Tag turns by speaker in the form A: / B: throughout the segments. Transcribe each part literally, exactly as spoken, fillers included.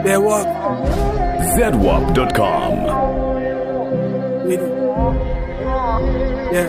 A: They walk.
B: Z W A P dot com.
A: Really? Yeah.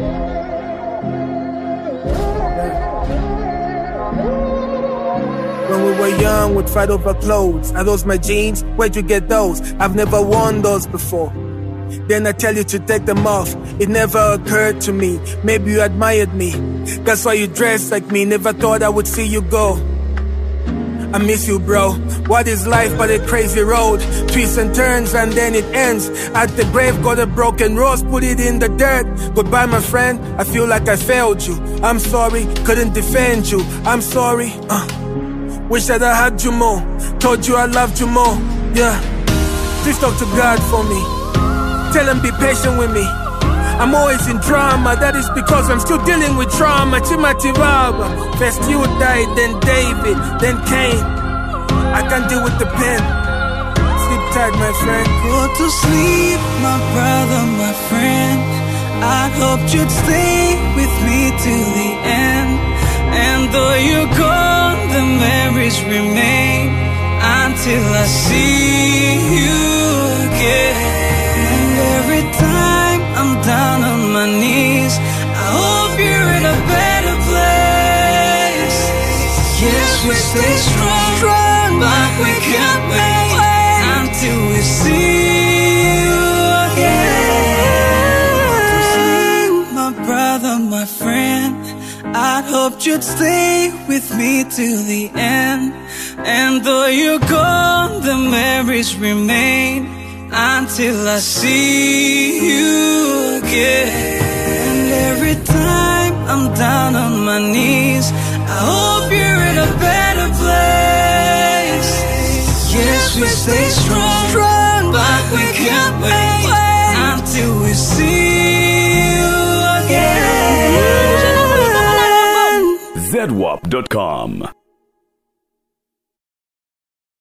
A: When we were young, we'd fight over clothes. Are those my jeans? Where'd you get those? I've never worn those before. Then I tell you to take them off. It never occurred to me. Maybe you admired me. That's why you dress like me. Never thought I would see you go. I miss you, bro. What is life but a crazy road? Twists and turns and then it ends. At the grave, got a broken rose, put it in the dirt. Goodbye, my friend. I feel like I failed you. I'm sorry, couldn't defend you. I'm sorry. Uh. Wish that I had you more. Told you I loved you more. Yeah. Please talk to God for me. Tell him be patient with me. I'm always in drama. That is because I'm still dealing with trauma. Chimatiraba. First you died, then David, then Cain. I can't deal with the pain. Sleep tight, my friend.
C: Go to sleep, my brother, my friend. I hoped you'd stay with me till the end. And though you're gone, the memories remain until I see you again. And every time I'm down on my knees, I hope you're in a better place. Yes, we stay strong, strong but we can't wait until we see you again. My brother, my friend, I'd hoped you'd stay with me till the end. And though you're gone, the memories remain until I see you again. And every time I'm down on my knees, I hope you're in a better place. Yes, we stay strong, strong but we can't wait until we see you again.
B: Z W A P dot com.